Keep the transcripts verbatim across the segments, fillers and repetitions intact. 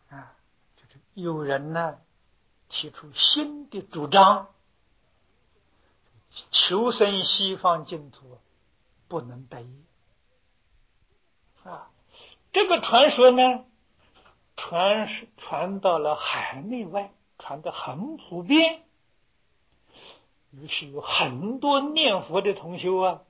啊，就是有人呢提出新的主张，求生西方净土不能得意啊。这个传说呢，传传到了海内外，传得很普遍。于是有很多念佛的同修啊，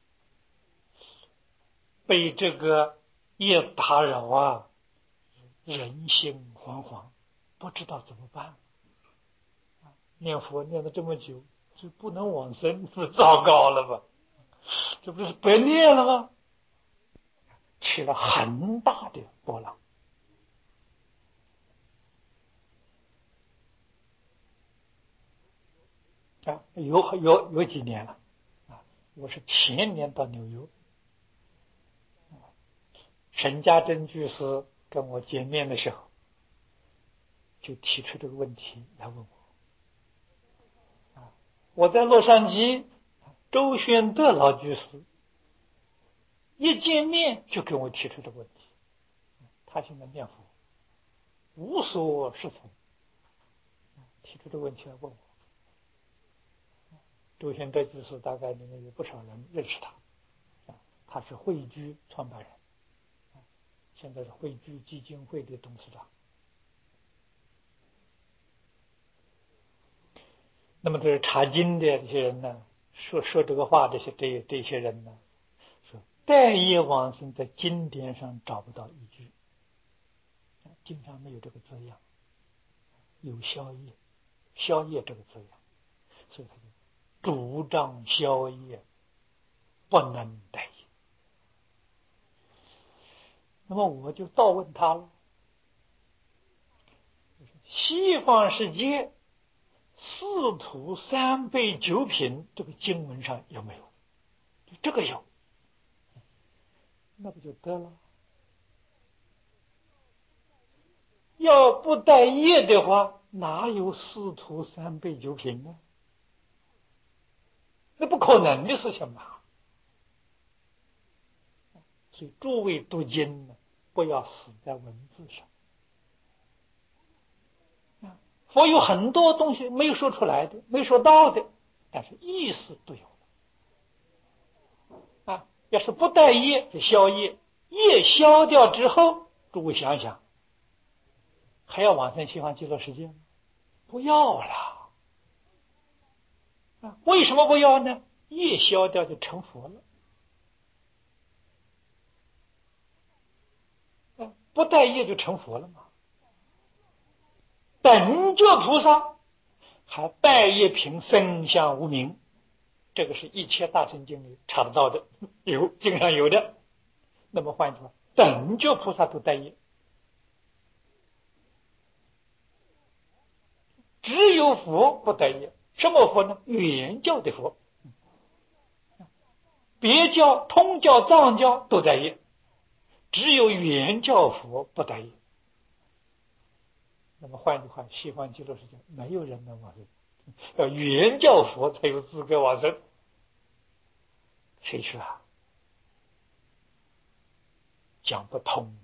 被这个一打扰啊，人心惶惶，不知道怎么办。念佛念了这么久，就不能往生，这糟糕了吧？这不是白念了吗？起了很大的波浪。啊，有有有几年了啊！我是前年到纽约，沈家珍居士跟我见面的时候，就提出这个问题来问我。啊，我在洛杉矶，周宣德老居士一见面就跟我提出这个问题。他现在念佛无所适从，提出这个问题来问我。周宣德居士大概里面有不少人认识他，啊，他是汇聚创办人，啊，现在是汇聚基金会的董事长。那么这是查经的这些人呢，说说这个话，这些这这些人呢，说待业往生在经典上找不到依据，经上没有这个字样，有消业，消业这个字样，所以他就主张消业不能待业。那么我就倒问他了，西方世界四土三辈九品这个经文上有没有？这个有，那不就得了？要不待业的话，哪有四土三辈九品呢？那不可能的事情嘛。所以诸位读经呢，不要死在文字上。佛有很多东西没有说出来的，没说到的，但是意思都有了。啊，要是不待业就消业，业消掉之后，诸位想想，还要往生西方极乐世界吗？不要了。啊，为什么不要呢？业消掉就成佛了。啊，不待业就成佛了嘛。等觉菩萨还拜业品生相无名，这个是一切大乘经里查得到的，有经上有的。那么换句话，等觉菩萨都待业，只有佛不待业。什么佛呢？原教的佛，别教、通教、藏教都待业，只有原教佛不待业。那么换句话，西方极乐世界没有人能往生，要原教佛才有资格往生。谁说啊？讲不通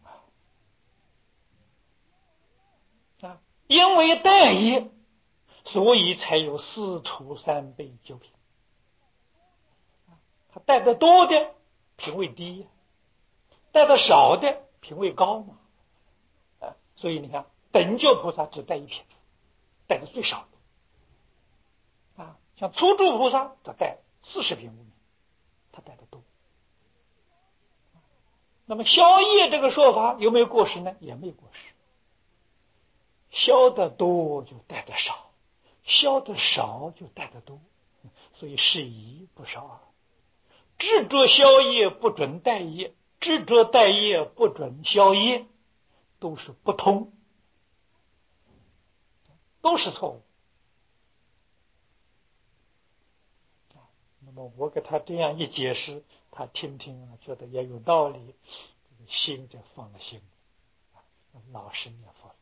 啊！啊，因为待业，所以才有四土三辈九品。他带的多的品位低，带的少的品位高嘛。啊，所以你看，等觉菩萨只带一品，带的最少的。啊，像初住菩萨则带四十品无名，他带的多。那么消业这个说法有没有过失呢？也没有过失。消得多就带得少，消得少就带得多，所以是宜不少啊。执着消业不准待业，执着待业不准消业，都是不通，都是错误。那么我给他这样一解释，他听听啊，觉得也有道理，心就放了心里，老实念佛。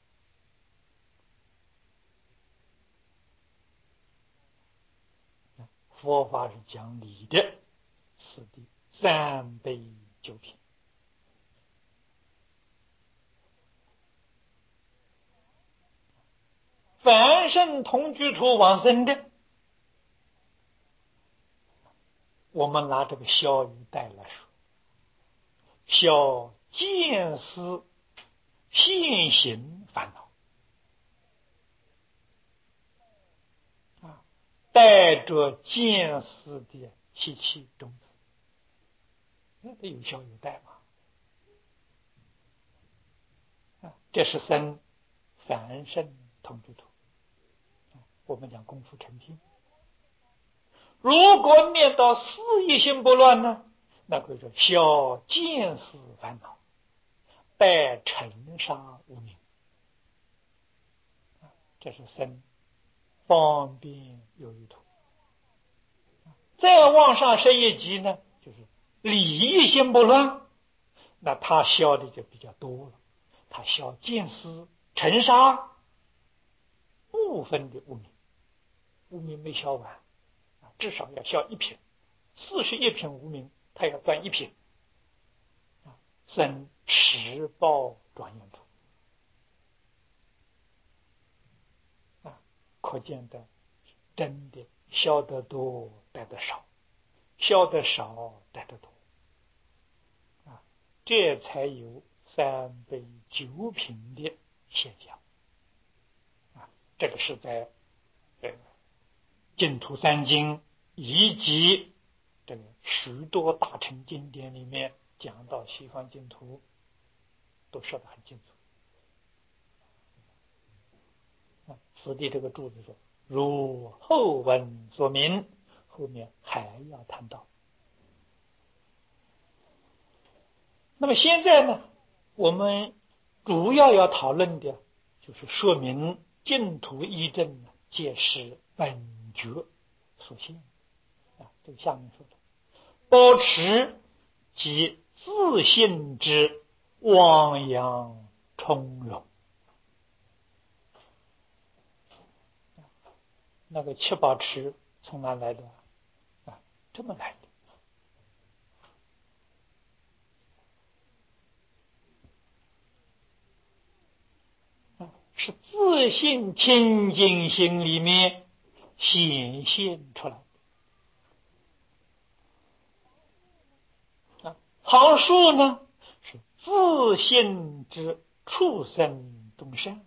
佛法是讲理的，是的，三辈九品。 凡圣同居处往生的，我们拿这个消语带来说，消见思现行烦恼啊，带着见思的习气种子，那这有消有带嘛？啊，这是生凡圣同居土。我们讲功夫成片，如果念到思一心不乱呢，那可以说消见思烦恼，带尘沙无明，这是生方便有余土。再往上升一级呢，就是理一心不乱，那他消的就比较多了，他消见思尘沙部分的无明，无明没消完，至少要消一品，四十一品无明，他要断一品，生十报转眼土啊，可见的真的消得多带得少，消得少带得多啊，这才有三杯九品的现象啊。这个是在呃净土三经以及这个许多大乘经典里面讲到西方净土都说得很清楚。此地这个注子说，如后文所明，后面还要谈到。那么现在呢，我们主要要讨论的就是说明净土一证呢，皆是本觉所现啊。这个下面说的，保持即自性之汪洋从容。那个七宝池从哪来的啊？这么来的啊，是自信清净心里面显现出来的啊。行树呢，是自信之畜生众生，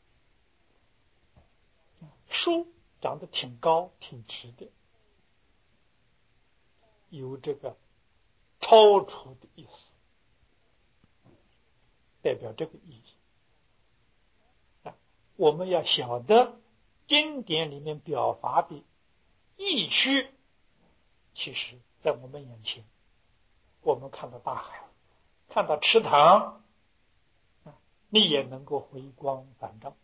树长得挺高挺直的，有这个超出的意思，代表这个意义啊。我们要晓得经典里面表达的意趣，其实在我们眼前，我们看到大海，看到池塘，你也能够回光返照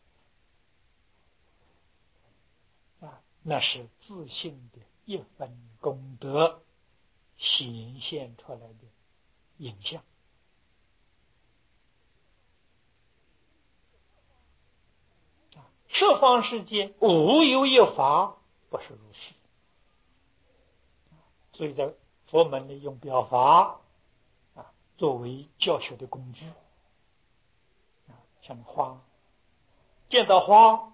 啊，那是自信的一分功德显现出来的影像啊。十方世界无有一法不是如是，所以在佛门里用表法啊作为教学的工具啊，像花，见到花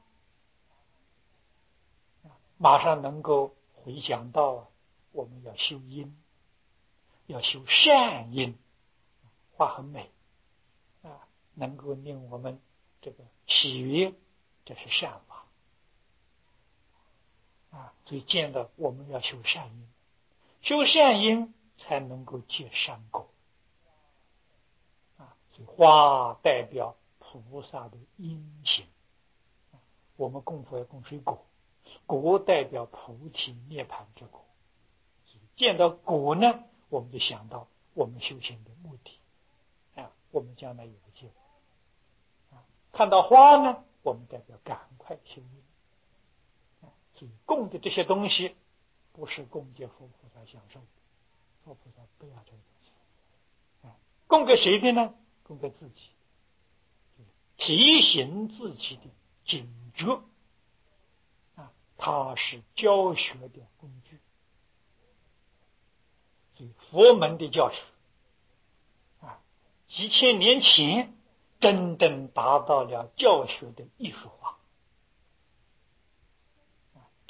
马上能够回想到我们要修因，要修善因，花很美啊，能够令我们这个喜悦，这是善法啊。所以见到我们要修善因，修善因才能够结善果啊。所以花代表菩萨的因行，我们供佛要供水果，果代表菩提涅槃之果。见到果呢，我们就想到我们修行的目的啊，我们将来有个结果啊。看到花呢，我们代表赶快修因啊。所以供的这些东西不是供给佛菩萨享受，佛菩萨不要这个东西啊。供给谁的呢？供给自己，提醒自己的警觉啊，它是教学的工具。所以佛门的教学啊，几千年前真正达到了教学的艺术化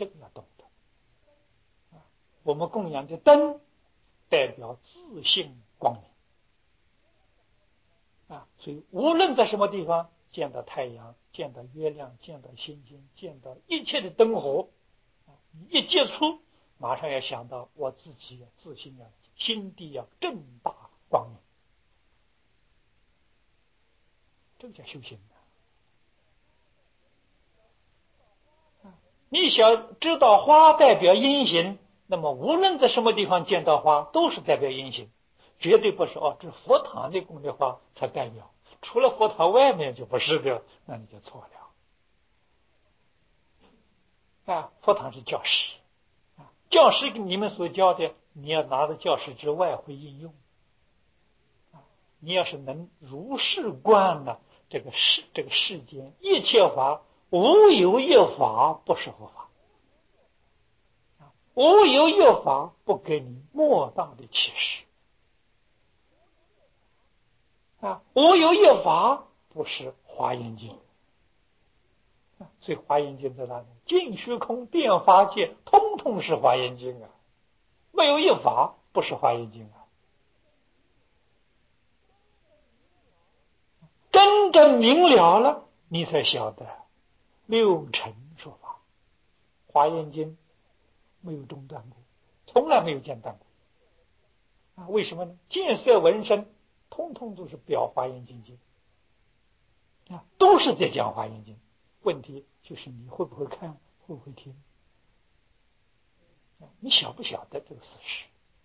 这个要懂得。啊，我们供养的灯代表自信光明。啊，所以无论在什么地方见到太阳、见到月亮、见到星星、见到一切的灯火，啊，一接触，马上要想到我自己要自信，要心地要正大光明，这个叫修行的。啊，你想知道花代表阴行，那么无论在什么地方见到花，都是代表阴行，绝对不是哦，这佛堂里供的花才代表。除了佛堂外面就不是的，那你就错了。啊，佛堂是教室，啊，教室给你们所教的，你要拿到教室之外会应用。啊，你要是能如是观呢，这个世这个世间一切法，无有一法不是佛法，啊，无有一法不给你莫大的启示。啊，无有一法不是华严经。所以华严经在哪里？尽虚空遍法界，通通是华严经啊，没有一法不是华严经啊。真正明了了，你才晓得六尘说法，华严经没有中断过，从来没有间断过。啊，为什么呢？见色闻声，通通都是表华严经经，啊，都是在讲华严经。问题就是你会不会看，会不会听，啊，你晓不晓得这个事实？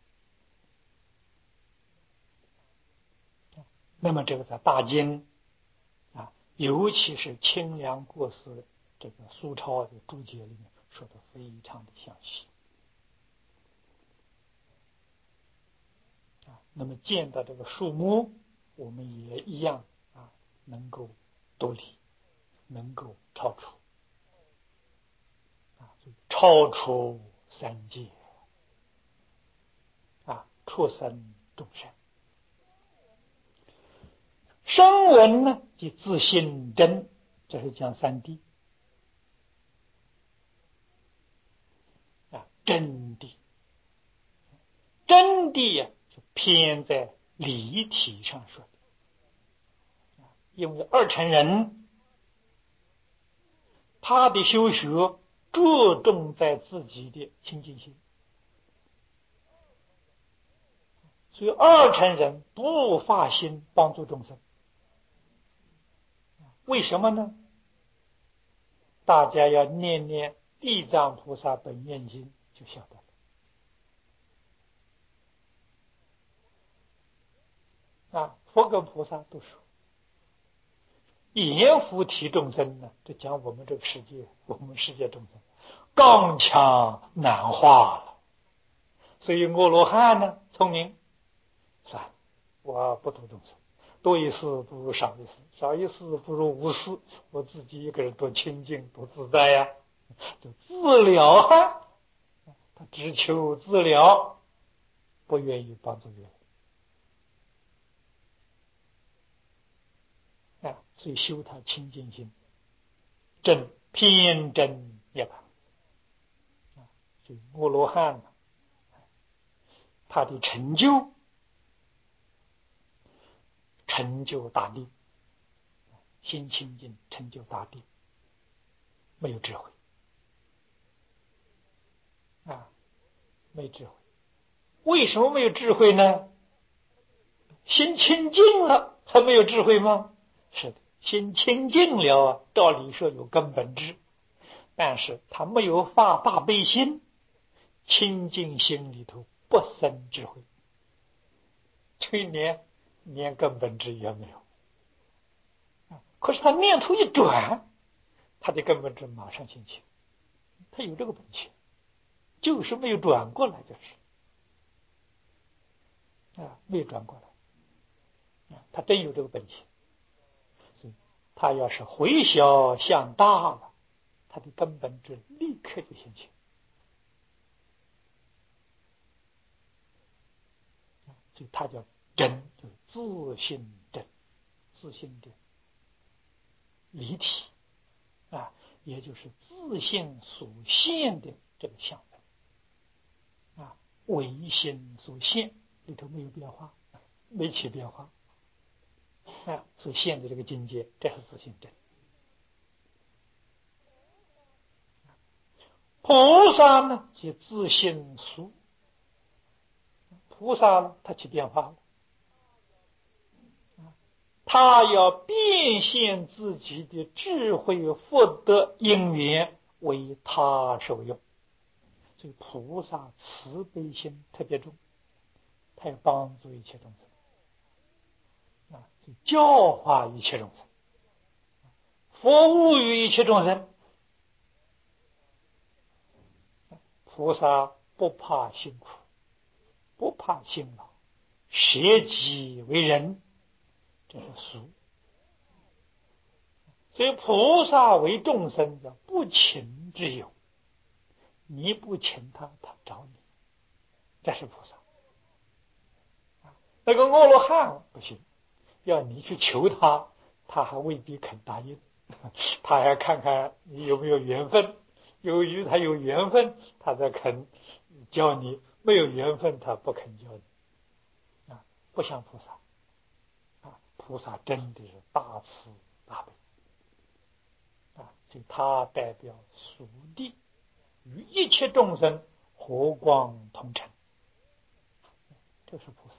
那么这个在大经啊，尤其是清凉过世这个苏超的注解里面说的非常的详细。啊，那么见到这个树木，我们也一样啊，能够独立，能够超出，啊，超出三界，啊，出生众生。声闻呢，即自性真，这是讲三谛，啊，真谛，真谛呀，是偏在理体上说的，啊，因为二乘人他的修学着重在自己的清净心，所以二乘人不发心帮助众生。为什么呢？大家要念念地藏菩萨本愿经就晓得了。啊，佛跟菩萨都说阎浮提众生呢，就讲我们这个世界，我们世界众生刚强难化了。所以阿罗汉呢聪明，算了，我不度众生，多一事不如少一事，少一事不如无事，我自己一个人多清净多自在呀，就自了啊，他只求自了，不愿意帮助别人啊，所以修他清净心，真偏真涅槃啊，所以阿罗汉他的成就成就大地，心清净成就大地，没有智慧啊，没智慧。为什么没有智慧呢？心清净了还没有智慧吗？是的，心清净了啊，道理说有根本智，但是他没有发大悲心，清净心里头不生智慧，所以连连根本智也没有。可是他念头一转，他的根本智马上兴起，他有这个本钱，就是没有转过来，就是啊，没有转过来，啊，他真有这个本钱。所以他要是回小向大了，他的根本智立刻就兴起。所以他叫真，就是自性真，自性的离体啊， 也就是自性所现的这个相分啊，唯心所现，里头没有变化，没起变化啊，所现的这个境界，这是自性真。菩萨呢，即自性俗。菩萨呢，他起变化了，他要变现自己的智慧、福德、因缘为他受用。所以菩萨慈悲心特别重，他要帮助一切众生啊，教化一切众生，服务于一切众生。菩萨不怕辛苦，不怕辛劳，舍己为人，这是俗。所以菩萨为众生的不请之友，你不请他，他找你，这是菩萨。那个阿罗汉不行，要你去求他，他还未必肯答应，他还看看你有没有缘分，由于他有缘分，他才肯教你；没有缘分，他不肯教你。啊，不像菩萨，啊，菩萨真的是大慈大悲，啊，所以他代表属地，与一切众生和光同尘，这是菩萨。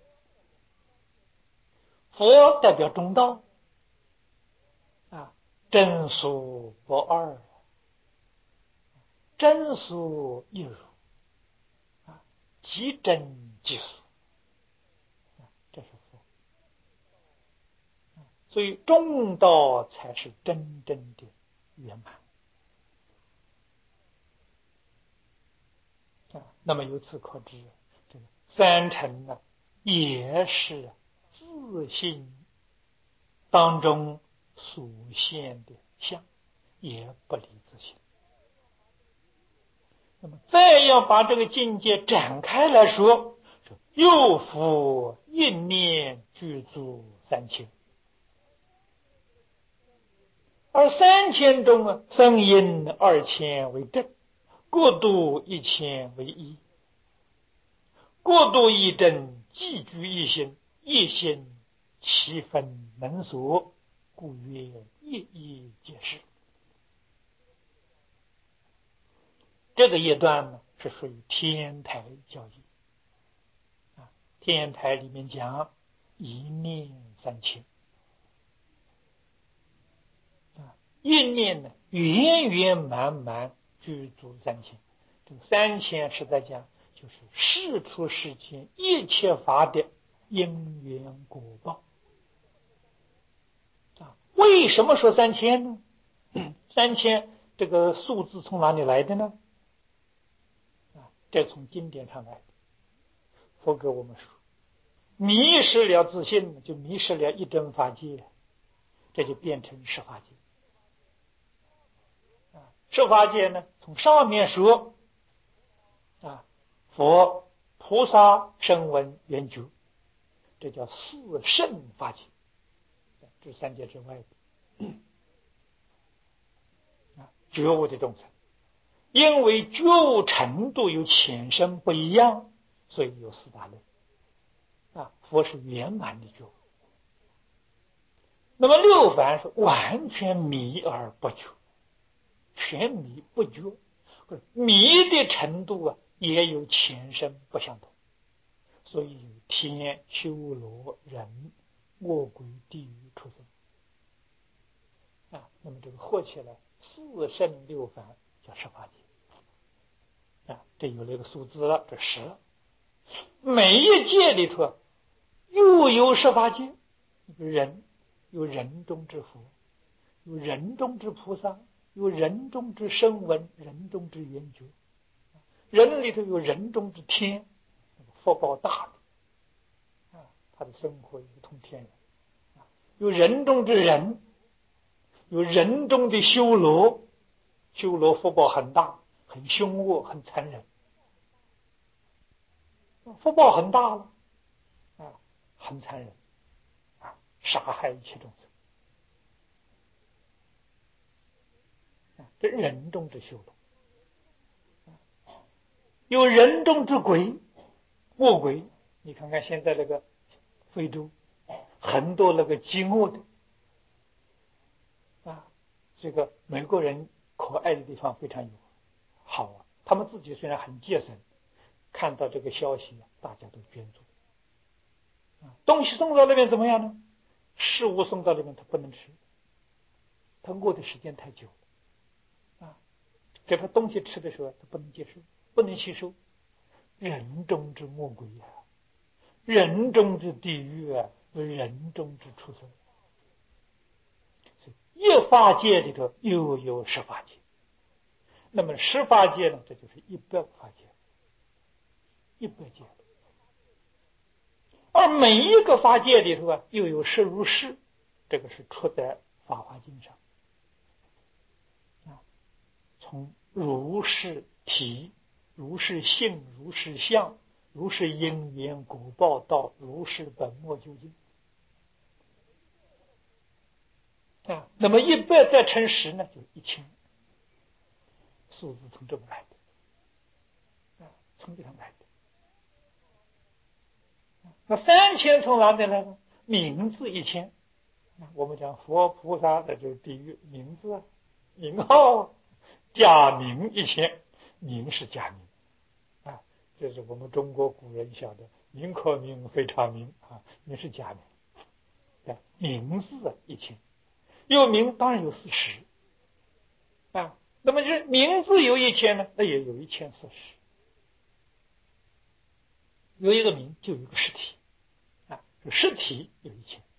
佛代表中道，啊，真俗不二，真俗一如，啊，即真即俗，啊，这是佛。所以中道才是真正的圆满。啊，那么由此可知，这个三乘呢，也是自性当中所现的相，也不离自性。那么再要把这个境界展开来说，又复一念具足三千，而三千中啊，声音二千为正，过度一千为一，过度一正，既居一心，一心其分能所，故曰一一皆是。这个一段呢，是属于天台教义啊。天台里面讲一念三千啊，一念呢圆圆满满具足三千。这个三千是在讲，就是世出世间一切法的因缘果报啊。为什么说三千呢？三千这个数字从哪里来的呢？这从经典上来的。佛给我们说，迷失了自信，就迷失了一真法界，这就变成十法界。啊，十法界呢，从上面说，啊，佛、菩萨、声闻、缘觉，这叫四圣法界，这三界之外的。啊，觉悟的众生。因为觉悟程度有浅深不一样，所以有四大类啊。佛是圆满的觉悟，那么六凡是完全迷而不觉，全迷不觉，迷的程度啊也有浅深不相同，所以有天、修罗、人、恶鬼、地狱、畜生啊。那么这个合起来，四圣六凡叫十法界。啊，这有了一个数字了，这十。每一界里头又有十法界，人有人中之佛，有人中之菩萨，有人中之声闻，人中之缘觉，人里头有人中之天，福报大的啊，他的生活如同天人，有人中之人，有人中的修罗，修罗福报很大，很凶恶，很残忍，福报很大了啊，很残忍啊，杀害一切众生。 这人中之修罗，有人中之鬼，恶鬼。你看看现在那个非洲，很多那个饥饿的啊，这个美国人可爱的地方非常有好啊，他们自己虽然很节省，看到这个消息，大家都捐助。啊，东西送到那边怎么样呢？食物送到那边他不能吃，他饿的时间太久了啊，给他东西吃的时候他不能接受，不能吸收。人中之魔鬼啊，人中之地狱啊，人中之畜生。一法界里头又有十法界，那么十法界呢，这就是一百法界，一百界。而每一个法界里头啊，又有实如是，这个是出在《法华经》上啊。从如是体、如是性、如是相、如是因缘果报到如是本末究竟啊。那么一百再乘十呢，就一千。数字从这么来的啊，从这上来的。那三千从哪里来呢？名字一千。我们讲佛菩萨的这个地狱名字啊，名号假名一千，名是假名啊，这是我们中国古人晓得，名可名非常名啊，名是假名。啊，名字啊一千，有名当然有四十啊，那么就是名字有一千呢，那也有一千四十。有一个名就有一个实体啊，实体有一千。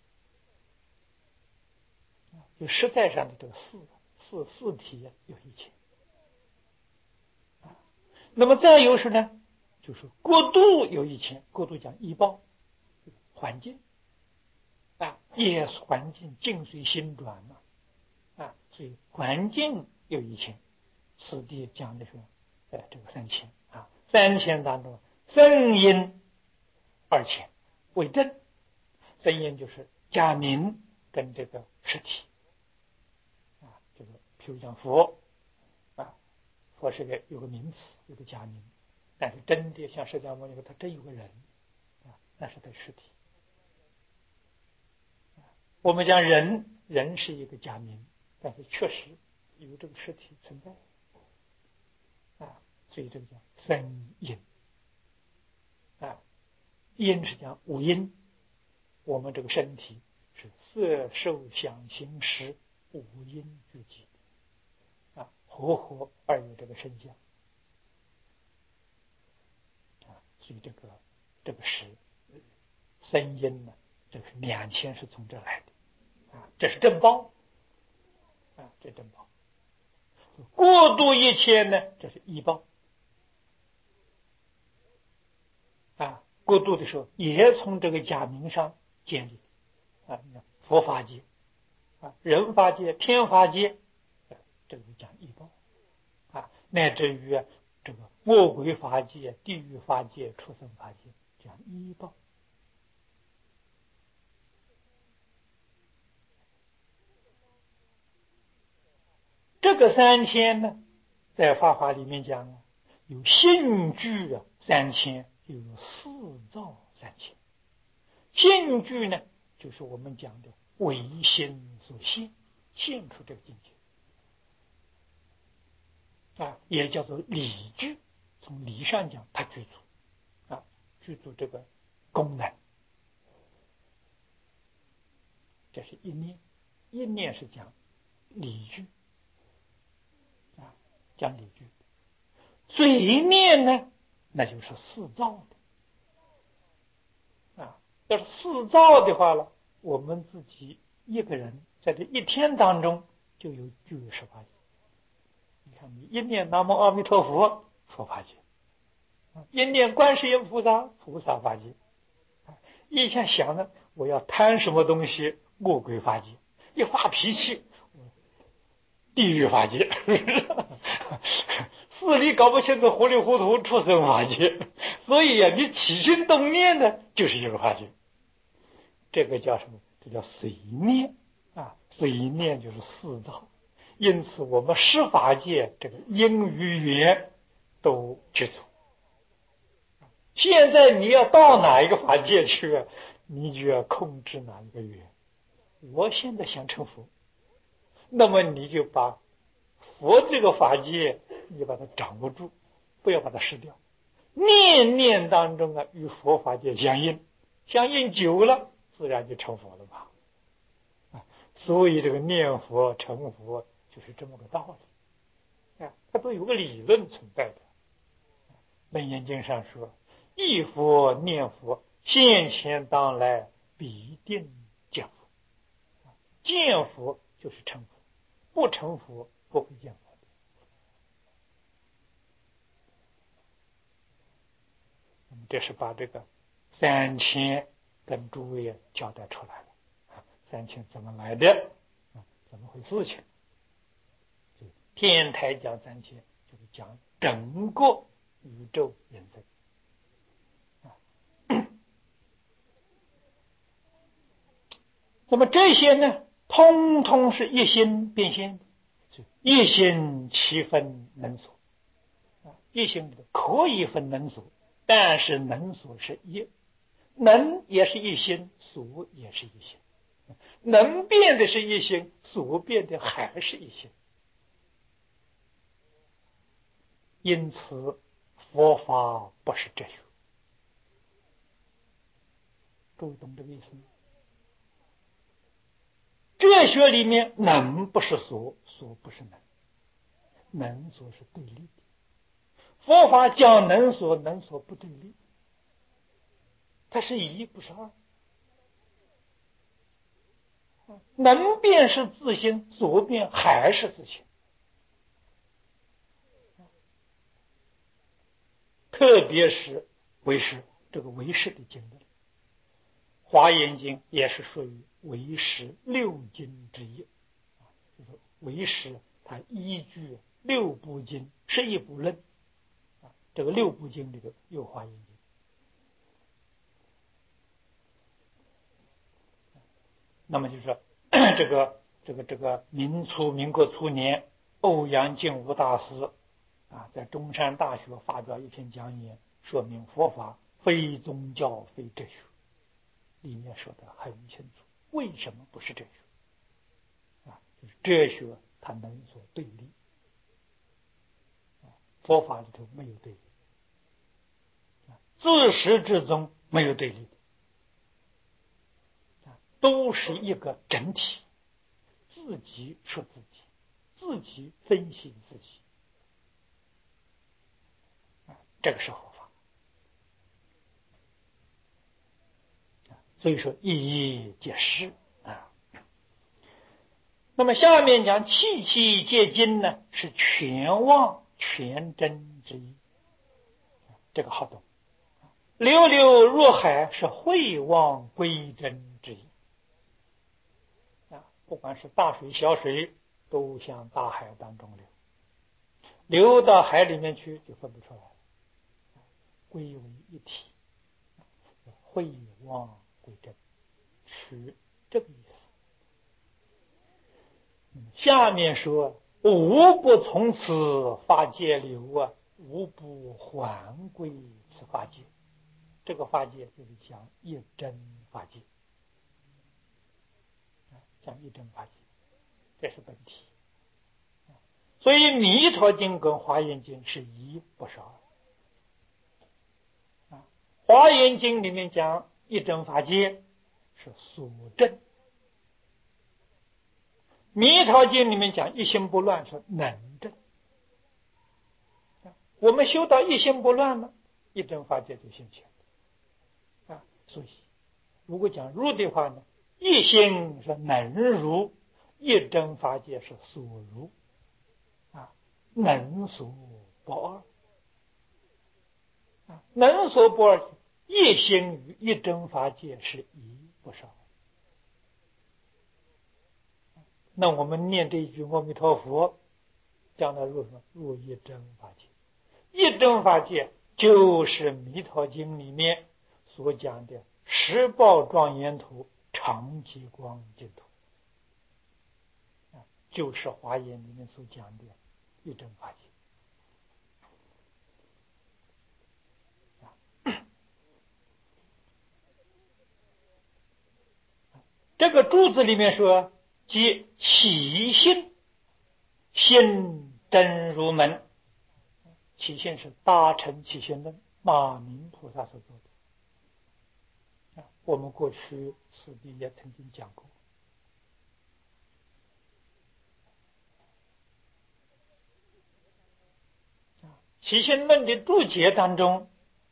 就实在上的这个四四四体有一千啊，那么再有是呢，就是国度有一千，国度讲医报环境啊，也是环境境随心转嘛啊，所以环境有一千，此地讲的是呃这个三千啊，三千当中声音二千为正，声音就是假名跟这个实体。这个譬如讲佛啊，佛是个有个名词，有个假名，但是真的像释迦牟尼佛，他真有个人啊，那是他实体。我们讲人，人是一个假名，但是确实有这个实体存在啊，所以这个叫声音啊，音是讲五音，我们这个身体是色受想行识五音俱集。啊，合合而有这个身相啊，所以这个这个是声音呢，这个是两千是从这来的啊，这是正报啊，这正报。过度一千呢，这是医报啊，过度的时候也从这个假名上建立啊，佛法界啊，人法界、天法界，这个讲医报啊，乃至于啊这个魔鬼法界、地狱法界、畜生法界，讲医报。这个三千呢，在法华里面讲啊，有性具啊三千，又有四照三千。性具呢，就是我们讲的唯心所现，现出这个境界啊，也叫做理具。从理上讲，它具足啊，具足这个功能。这是一念，一念是讲理具啊，讲理具。随念呢，那就是四照的啊。要是四照的话了，我们自己一个人在这一天当中就有具有十法界。你看，你一念南无阿弥陀佛，佛法界；一念观世音菩萨，菩萨法界。一下想呢，我要贪什么东西，恶鬼法界；一发脾气，地狱法界。事理搞不清楚，糊里糊涂，畜生法界。所以呀、啊，你起心动念呢，就是一个法界。这个叫什么？这叫随念啊，随念就是四照。 因此我们十法界这个因与缘都具足。现在你要到哪一个法界去，你就要控制哪一个缘。我现在想成佛，那么你就把佛这个法界你把它掌握住，不要把它失掉。念念当中啊，与佛法界相应，相应久了，自然就成佛了吧。啊，所以这个念佛成佛就是这么个道理啊，它都有个理论存在的。楞严经上说，忆佛念佛，现前当来必定见佛。见佛就是成佛，不成佛不会见佛。那么这是把这个三千跟诸位交代出来了。三千怎么来的？怎么回事情？天台讲三千，就是讲整个宇宙人生。那么这些呢，通通是一心变现的，一心七分能所。一心可以分能所，但是能所是一，能也是一心，所也是一心，能变的是一心，所变的还是一心。因此佛法不是哲学。各位懂这个意思吗？哲学里面能不是所，所不是能，能所是对立的。佛法讲能所，能所不对立，它是一不是二。能变是自性，所变还是自性。特别是唯识，这个唯识的经论，华严经也是属于唯识六经之一。就是唯识它依据六部经十一部论，这个六部经里头有华严经。那么就是说这个这个这个民初民国初年，欧阳靖无大师啊，在中山大学发表一篇讲演，说明佛法非宗教非哲学，里面说的很清楚，为什么不是哲学啊？就是哲学它能所对立，佛法里头没有对立，自始至终没有对立，都是一个整体，自己说自己，自己分析自己，这个是佛法。所以说一一皆是啊。那么下面讲气气皆精呢，是全妄全真之意，这个好懂。流流入海是会妄归真之意啊，不管是大水小水，都向大海当中流，流到海里面去就分不出来了，归为一体，会妄归真，取这个意思。下面说无不从此法界流啊，无不还归此法界。这个法界就是讲一真法界，讲一真法界，这是本体。所以弥陀经跟华严经是一不是二。华严经里面讲一真法界是所证，弥陀经里面讲一心不乱是能证。我们修到一心不乱了，一真法界就现前啊。所以如果讲入的话呢，一心是能入，一真法界是所入啊，能所不二啊，能所不二，一心与一真法界是一不是二。那我们念这一句阿弥陀佛，将来入什么？入一真法界。一真法界就是弥陀经里面所讲的十报庄严土、常寂光净土， 就是华严里面所讲的一真法界。这个注子里面说，即起心，心真如门。起心是大乘起心论，马明菩萨所做的。我们过去师弟也曾经讲过。起心论的注解当中，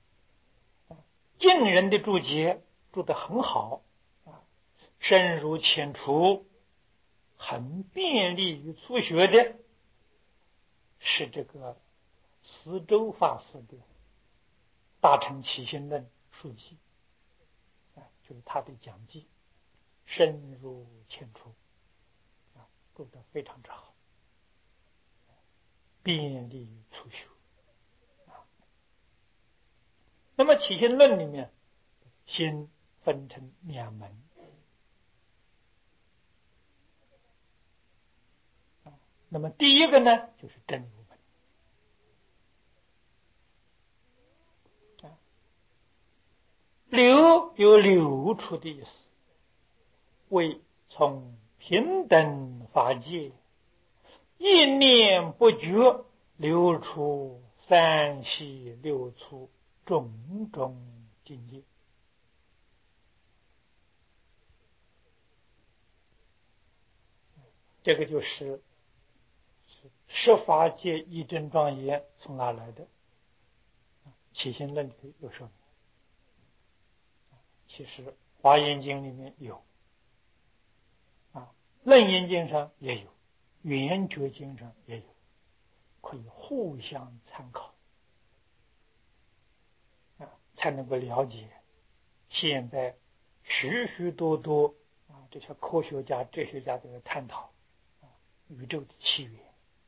近人的注解注得很好，深入浅出，很便利于初学的，是这个慈州法师的大乘起心论书记，就是他的讲记，深入浅出，注得非常之好，便利于初学。那么起心论里面，心分成两门，那么第一个呢，就是真如门。流有流出的意思，为从平等法界一念不觉流出三系六处种种境界。这个就是十法界一真庄严从哪来的？起心论里有说明。其实华严经里面有，啊，楞严经上也有，圆觉经上也有，可以互相参考，啊，才能够了解现在许许多多啊这些科学家、哲学家都在探讨啊宇宙的起源，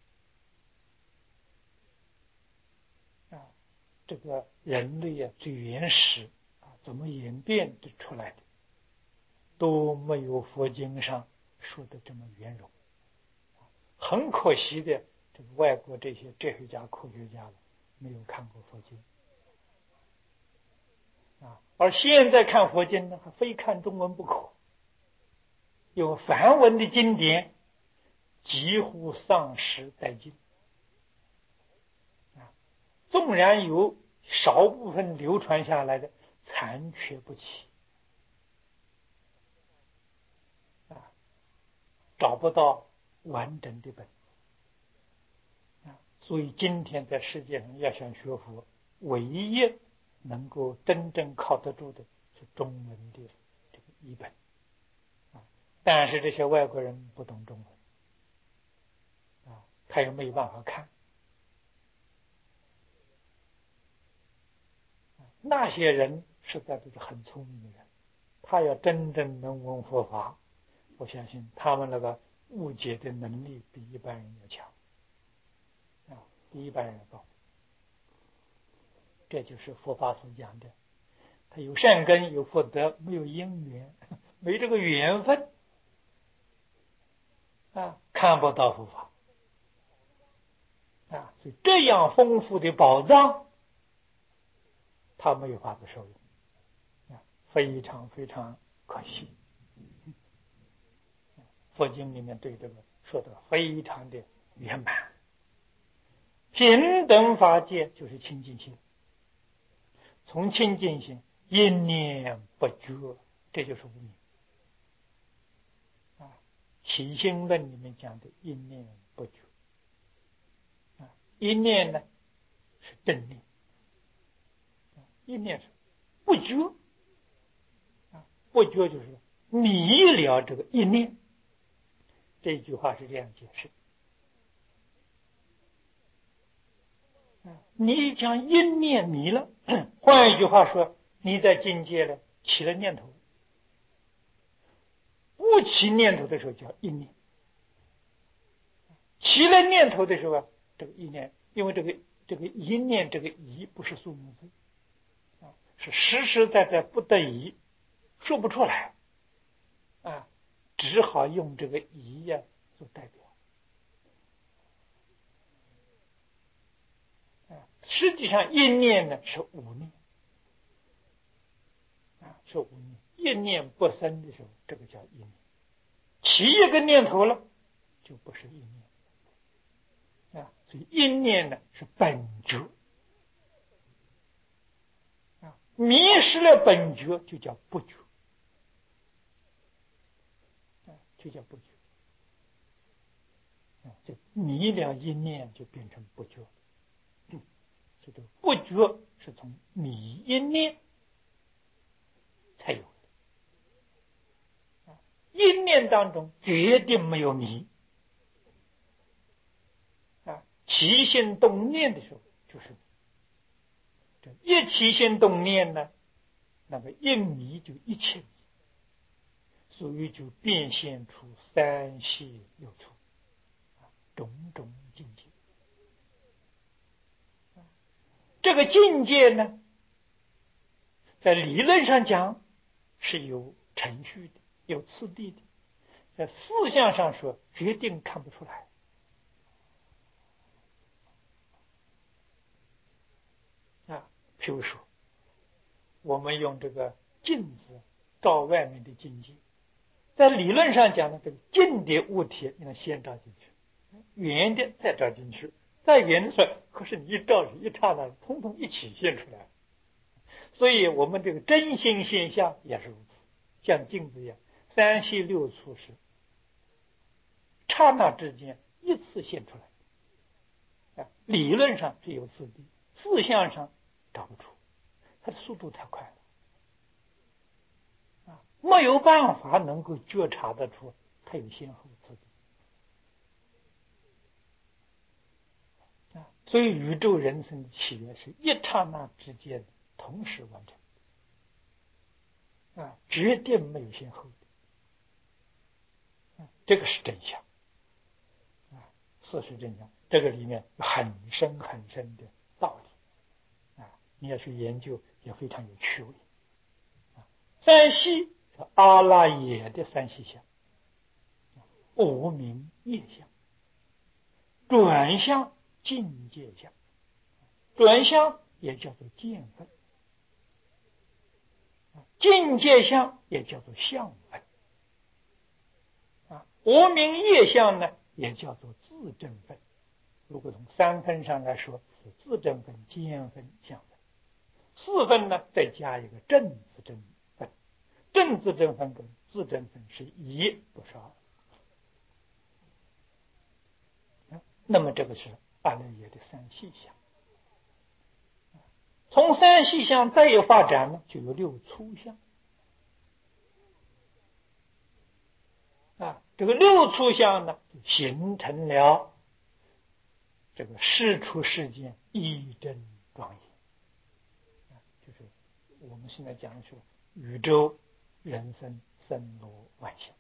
啊，这个人类啊最原始啊怎么演变的出来的，都没有佛经上说的这么圆融。很可惜的，这个外国这些哲学家、科学家没有看过佛经啊，而现在看佛经呢，还非看中文不可，有梵文的经典几乎丧失殆尽啊，纵然有少部分流传下来的，残缺不齐啊，找不到完整的本啊，所以今天在世界上要想学佛，唯一能够真正靠得住的是中文的这个译本啊，但是这些外国人不懂中文啊，他也没有办法看。那些人实在都是很聪明的人，他要真正能闻佛法，我相信他们那个误解的能力比一般人要强啊，比一般人高。这就是佛法所讲的，他有善根有福德，没有因缘，没这个缘分啊，看不到佛法啊，所以这样丰富的宝藏他没有法子受用啊，非常非常可惜。佛经里面对这个说的非常的圆满。平等法界就是清净心，从清净心一念不觉，这就是无明啊。起心论里面讲的一念不觉啊，一念呢是正念，一念是不觉啊，不觉就是迷了这个一念。这句话是这样解释啊，你将一念迷了，换一句话说，你在境界呢起了念头，不起念头的时候叫一念，起了念头的时候，这个一念，因为这个这个一念这个一不是数目字啊，是实实在在不得已，说不出来啊，只好用这个一呀做代表实际上一念呢是无念啊，是无念。一念不生的时候，这个叫一念。起一个念头了，就不是一念啊。所以一念呢是本觉啊，迷失了本觉就叫不觉啊，就叫不觉啊。这迷了一念就变成不觉。这个不觉是从迷一念才有的，一念当中绝对没有迷啊。起心动念的时候就是这一起心动念呢，那么一迷就一切迷，所以就变现出三系六处种种境界。这个境界呢，在理论上讲是有程序的，有次第的，在思想上说决定看不出来啊。譬如说，我们用这个镜子照外面的境界，在理论上讲呢，这个近的物体你能先照进去，远的再照进去，再远的时候，可是你一照一刹那，通通一起现出来。所以我们这个真心现象也是如此，像镜子一样，三系六处是刹那之间一次现出来啊。理论上是有次第，思想上找不出，它的速度太快了啊，没有办法能够觉察得出它有先后次第啊。所以宇宙人生的起源是一刹那之间同时完成啊，绝对没有先后的，这个是真相啊，事实真相。这个里面有很深很深的道理啊，你要去研究也非常有趣味啊。三系是阿赖耶的三系相，无明业相，转相境界相，转相也叫做见分，境界相也叫做相分啊。无明业相呢也叫做自证分。如果从三分上来说，是自证分、见分、相分。四分呢再加一个正自证分，正自证分跟自证分是一不是二。那么这个是阿赖耶的三细相。从三细相再有发展呢，就有六粗相啊。这个六粗相呢，就形成了这个世出世间一真庄严，就是我们现在讲的说宇宙人生森罗万象，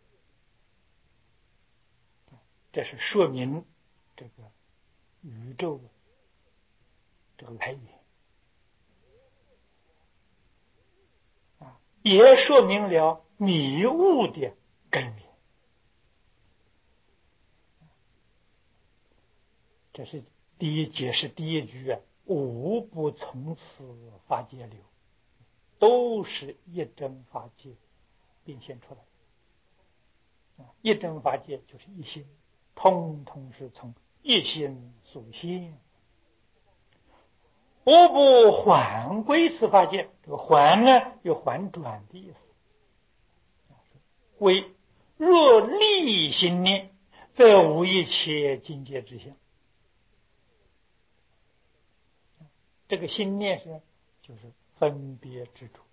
这是说明这个宇宙的这个来源啊，也说明了迷雾的根源。这是第一解释第一句啊，无不从此法界流，都是一真法界变现出来的。一真法界就是一心，通通是从一心所现，无不还归此法界。这个还呢，有还转的意思。为若立心念，则无一切境界之相。这个心念是就是分别执着。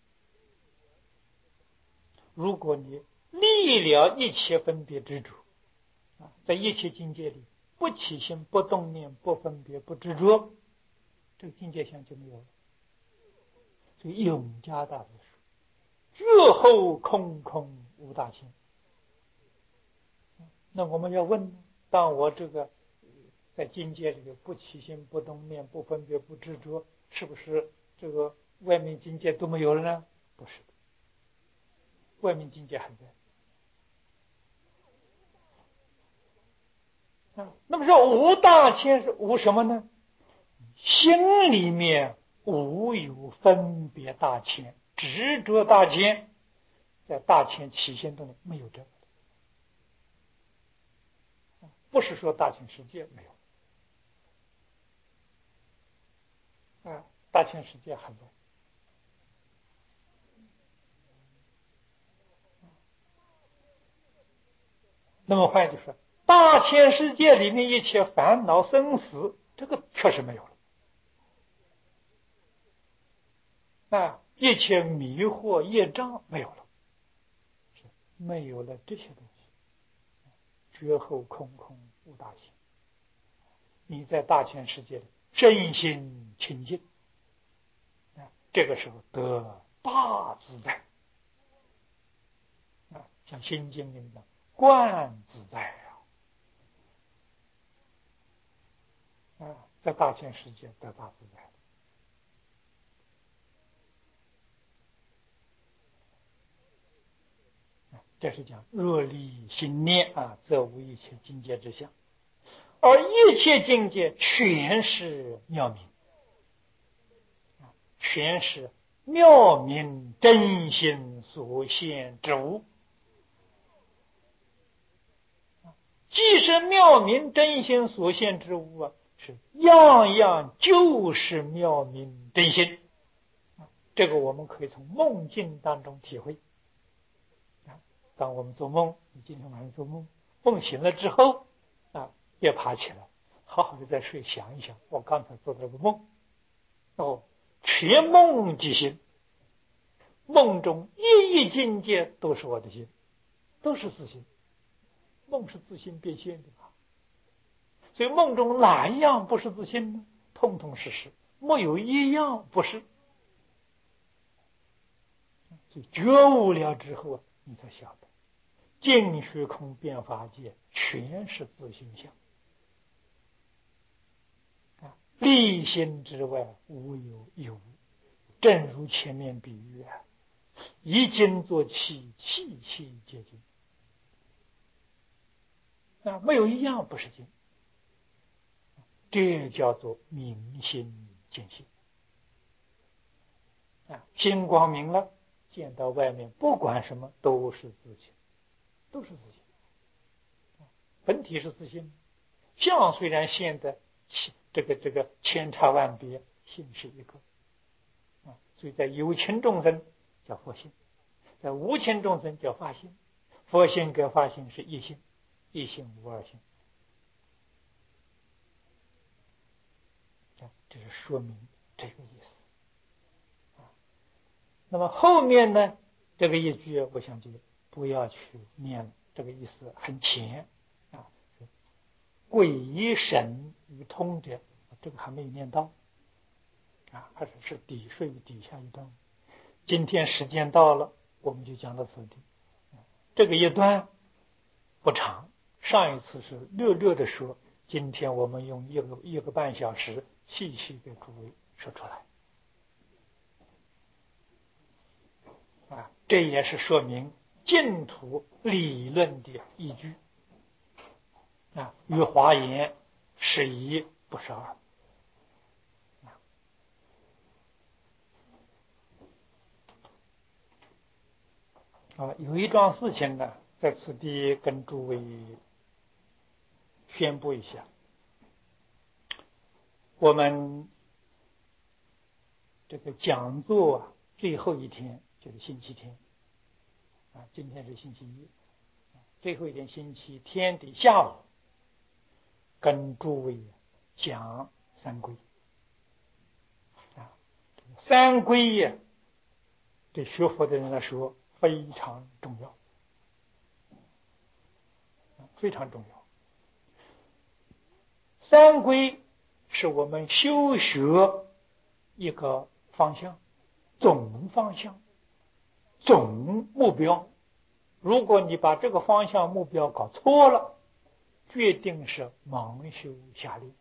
如果你立了一切分别执着啊，在一切境界里不起心、不动念、不分别、不执着，这个境界相就没有了。所以永嘉大师说：“觉后空空无大心。”那我们要问：当我这个在境界里不起心、不动念、不分别、不执着，是不是这个外面境界都没有了呢？不是的，外面境界还在啊。那么说无大千是无什么呢？ 心里面无有分别大千，执着大千，在大千起心动念没有这个，不是说大千世界没有啊，大千世界还在。那么换句话说，大千世界里面一切烦恼生死，这个确实没有了。啊，一切迷惑业障没有了，没有了这些东西，绝后空空无大心。你在大千世界里身心清净，啊，这个时候得大自在。啊，像《心经》里面的观自在啊，啊，在大千世界得大自在。这是讲若立心念啊，则无一切境界之相，而一切境界全是妙明，全是妙明真心所现之物。既是妙明真心所现之物啊，是样样就是妙明真心。这个我们可以从梦境当中体会。当我们做梦，你今天晚上做梦，梦醒了之后啊，别爬起来，好好的再睡，想一想，我刚才做的这个梦，哦，全梦即心，梦中一一境界都是我的心，都是自心，梦是自心变现的嘛，所以梦中哪一样不是自心呢？通通是实，没有一样不是。所以觉悟了之后啊，你才晓得。净虚空变法界全是自性相啊，立心之外无有一物，正如前面比喻啊，以精作气，气气皆精啊，没有一样不是精，这叫做明心见性啊，心光明了，见到外面不管什么都是自性，都是自性。本体是自性，相虽然现的这个这个千差万别，性是一个啊，所以在有情众生叫佛性，在无情众生叫法性，佛性跟法性是一性，一性无二性啊，这是说明这个意思啊。那么后面呢，这个一句我想就不要去念了，这个意思很浅啊。鬼神与通者，这个还没有念到啊，还是是底属于底下一段。今天时间到了，我们就讲到此地。这个一段不长，上一次是略略的说，今天我们用一个一个半小时细细给诸位说出来啊，这也是说明净土理论的依据啊，与华严是一不是二。啊，有一桩事情呢，在此地跟诸位宣布一下。我们这个讲座啊，最后一天就是星期天啊，今天是星期一，最后一天星期天的下午，跟诸位讲三皈啊，三皈呀，对学佛的人来说非常重要，非常重要。三皈是我们修学一个方向，总方向，总目标。如果你把这个方向目标搞错了，决定是盲修瞎练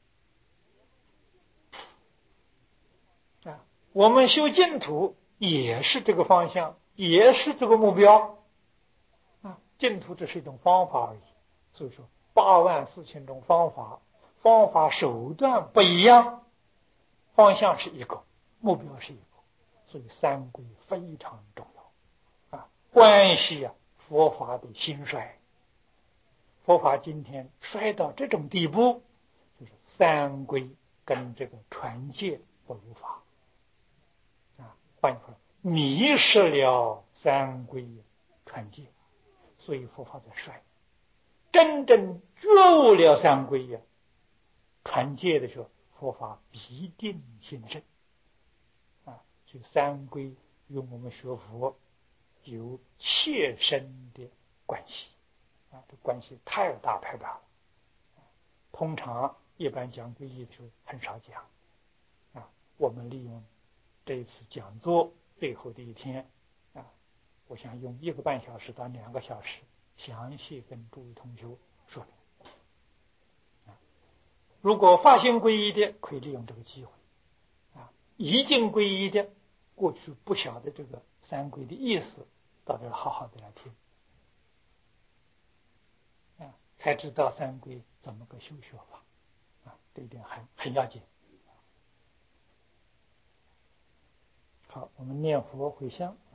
啊。我们修净土也是这个方向，也是这个目标啊。净土只是一种方法而已，所以说八万四千种方法，方法手段不一样， 方向是一个，目标是一个，所以三皈非常重要啊，关系啊佛法的兴衰。佛法今天衰到这种地步，就是三皈跟这个传戒不如法啊，换句话说，迷失了三皈传戒，所以佛法在衰。真正觉悟了三皈呀，传戒的时候，佛法必定兴盛啊。所以三皈与我们学佛有切身的关系啊，这关系太大太大了。通常一般讲皈依的时候很少讲啊，我们利用这一次讲座最后的一天啊，我想用一个半小时到两个小时详细跟诸位同学说明。如果发心皈依的，可以利用这个机会啊；已经皈依的，过去不晓得这个三皈的意思，到这好好的来听啊，才知道三皈怎么个修学法啊，这一点很很要紧。好，我们念佛回向。